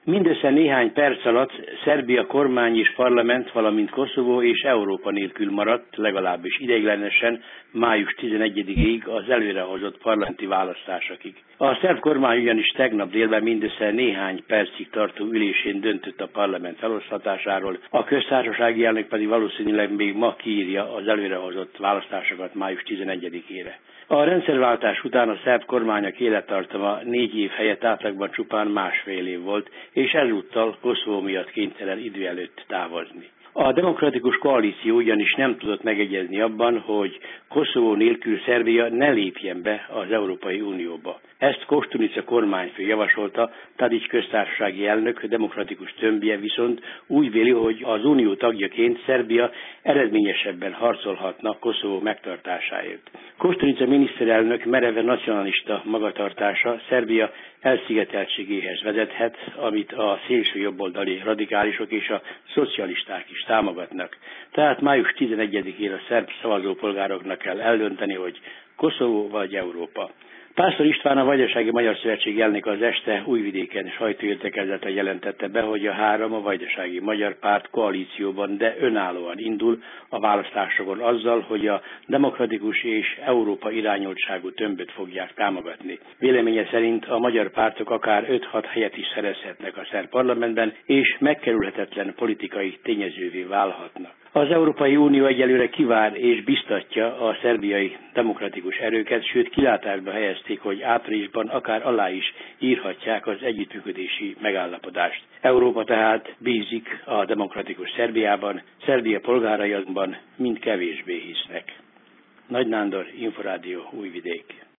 Mindössze néhány perc alatt Szerbia kormány és parlament, valamint Koszovó és Európa nélkül maradt, legalábbis ideiglenesen május 11-ig az előrehozott parlamenti választásokig. A szerb kormány ugyanis tegnap délben mindössze néhány percig tartó ülésén döntött a parlament feloszlatásáról, a köztársasági elnök pedig valószínűleg még ma kiírja az előrehozott választásokat május 11-ére. A rendszerváltás után a szerb kormányok élettartama 4 év helyett átlagban csupán másfél év volt, és ezúttal Koszovó miatt kénytelen idő előtt távozni. A demokratikus koalíció ugyanis nem tudott megegyezni abban, hogy Koszovó nélkül Szerbia ne lépjen be az Európai Unióba. Ezt Koštunica kormányfő javasolta, Tadić köztársasági elnök demokratikus tömbje viszont úgy véli, hogy az unió tagjaként Szerbia eredményesebben harcolhatna Koszovó megtartásáért. Koštunica miniszterelnök mereve nacionalista magatartása Szerbia elszigeteltségéhez vezethet, amit a szélső jobboldali radikálisok és a szocialisták is támogatnak. Tehát május 11-én a szerb szavazópolgároknak kell eldönteni, hogy Koszovó vagy Európa. Pásztor István, a Vajdasági Magyar Szövetség elnöke az este Újvidéken sajtóértekezleten jelentette be, hogy a 3 a Vajdasági Magyar Párt koalícióban, de önállóan indul a választásokon azzal, hogy a demokratikus és Európa irányultságú tömböt fogják támogatni. Véleménye szerint a magyar pártok akár 5-6 helyet is szerezhetnek a szerb parlamentben, és megkerülhetetlen politikai tényezővé válhatnak. Az Európai Unió egyelőre kivár és biztatja a szerbiai demokratikus erőket, sőt kilátásba helyezték, hogy áprilisban akár alá is írhatják az együttműködési megállapodást. Európa tehát bízik a demokratikus Szerbiában, Szerbia polgárai azonban mind kevésbé hisznek. Nagy Nándor, Inforádió, Újvidék.